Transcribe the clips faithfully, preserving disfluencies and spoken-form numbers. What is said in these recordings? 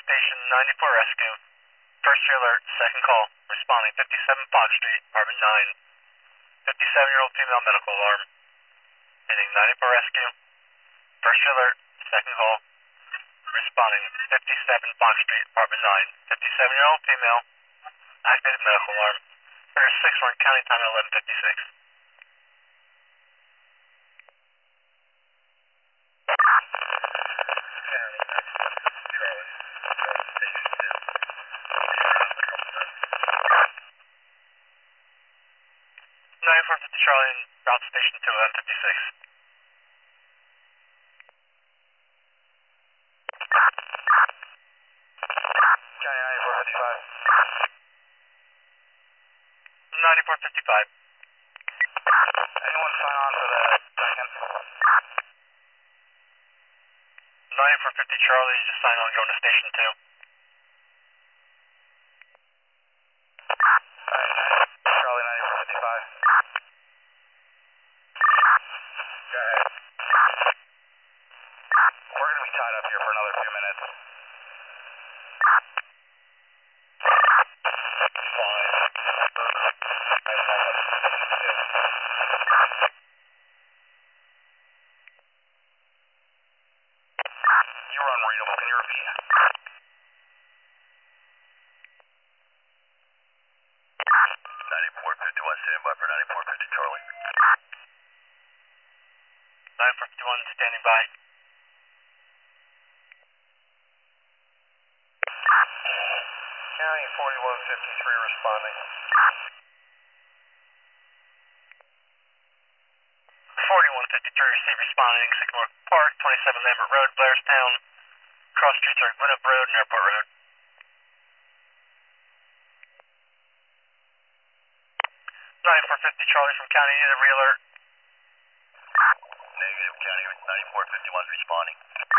Station ninety-four Rescue. First alert, second call. Responding fifty-seven Fox Street, apartment nine. fifty-seven-year-old female medical alarm. Hitting ninety-four Rescue. First alert, second call. Responding fifty-seven Fox Street, apartment nine. fifty-seven-year-old female. Activated medical alarm. There's six one County time at eleven fifty-six. ninety-four fifty Charlie and route station to eleven fifty-six. County ninety-four fifty-five. ninety-four fifty-five. Anyone sign on for the second? ninety-four fifty Charlie, just sign on going to station two. Charlie ninety-four fifty-five. Go ahead. We're going to be tied up here for another few minutes. You were unreadable. Can you repeat? ninety-four fifty-one, standing by for ninety-four fifty Charlie. ninety-four fifty-one, standing by. County forty-one fifty-three responding. forty-one fifty-three, receive responding, Sycamore Park, twenty-seven Lambert Road, Blairstown. Cross streets are Gwinnett Road and Airport Road. ninety-four fifty Charlie from County, need a re-alert. Negative, County ninety-four fifty-one responding.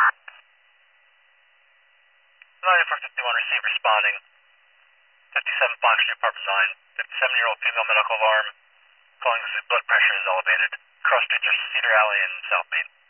ninety-four fifty-one, receive responding. fifty-seven Fox Street, apartment nine. fifty-seven-year-old female medical alarm. Calling because blood pressure is elevated. Cross streets are Cedar Alley and South Main.